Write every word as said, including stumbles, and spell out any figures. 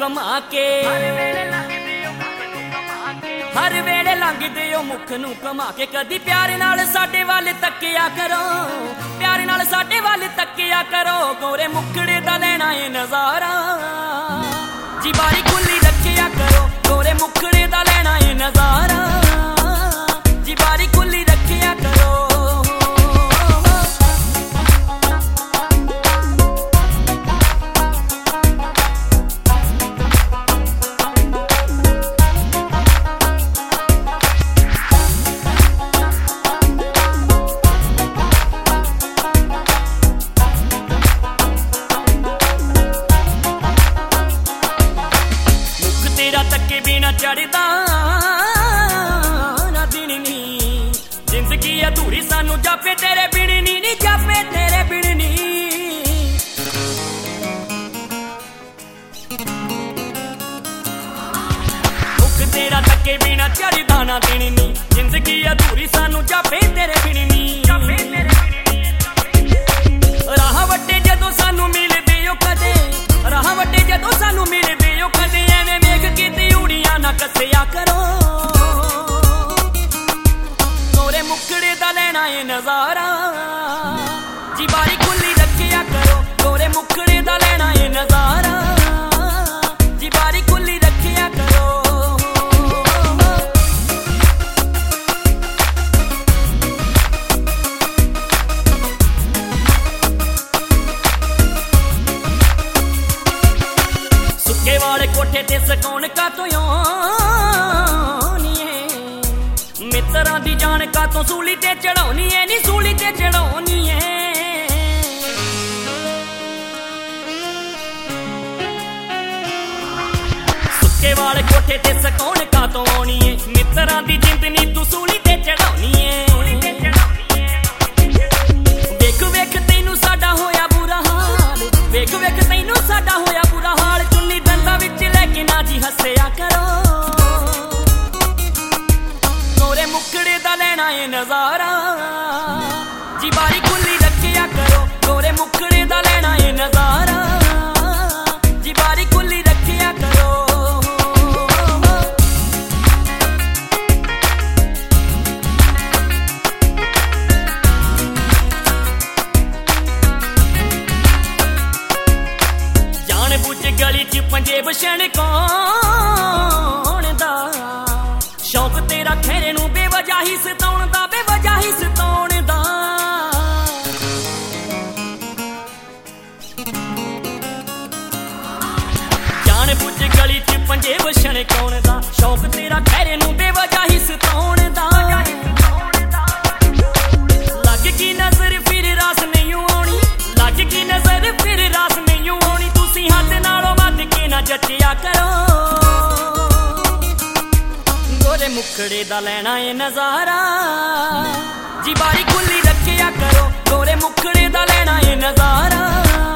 कमा के हर वेले लंघदे ओ मुख नूं कमा के कदी प्यार नाल साडे वाल तक्किया करो प्यार नाल साडे वाल तक्किया करो गोरे मुखड़े दा लेना ए नज़ारा जी बारी खुली रखिया करो गोरे मुखड़े दा लेना ए नज़ारा जी बारी खुली रखिया करो तक्के बिना चढ़दा ना दिन नी जिंदगी अधूरी सानू जापे तेरे बिन नी नी जापे तेरे बिन नी मुख तेरा तक्के बिना चढ़दा ना दिन नी जिंदगी अधूरी सानू जापे तेरे बिन नी राह वट्टे जदों सानू मिलदे ओ कदे राह वट्टे जदों सानू मिलदे ओ कदे एवें वेख के ते उड़ियां ना कसिया करो गोरे मुखड़े दा लेना ए नज़ारा जी बारी खुली रखिया करो गोरे मुखड़े दा लेना ए नज़ारा जी बारी खुली रखिया करो सुके वाले कोठे ते सकौन का तो मित्रा दी जान का तो सूली ते चढ़ाउनी है नी सूली ते चढ़ाउनी है सुके वाले कोठे ते सकौन का तो आनी है मित्रा दी जिंदनी तू सूली ते चढ़ाउनी है वेख वेख तैनू साडा होया बुरा हाल वेख वेख तैनू साडा होया बुरा हाल चुन्नी दंदा विच लेके ना जी हੱਸਿਆ करो गोरे मुखड़े दा लेना ए नज़ारा जी बारी खुली रखिया करो गोरे मुखड़े दा लेना ए नज़ारा जी बारी खुली रखिया करो जान बुझ गली च पंजेब छणकाउण दा शौक तेरा खैरे नू बेवजह ही सताउण दा बेवजह ही सताउण दा जान बुझ गली च पंजेब छणकाउण दा शौक तेरा खैरे नू बेवजह ही सताउण दा लग की नजर फिर रास नहीं आउणी लग की नजर फिर रास नहीं आउणी तुसी हद नालों वध के ना जचिया करो गोरे मुखड़े दा लेना ए नज़ारा जी बारी खुली रखिया करो गोरे मुखड़े दा लेना ए नज़ारा।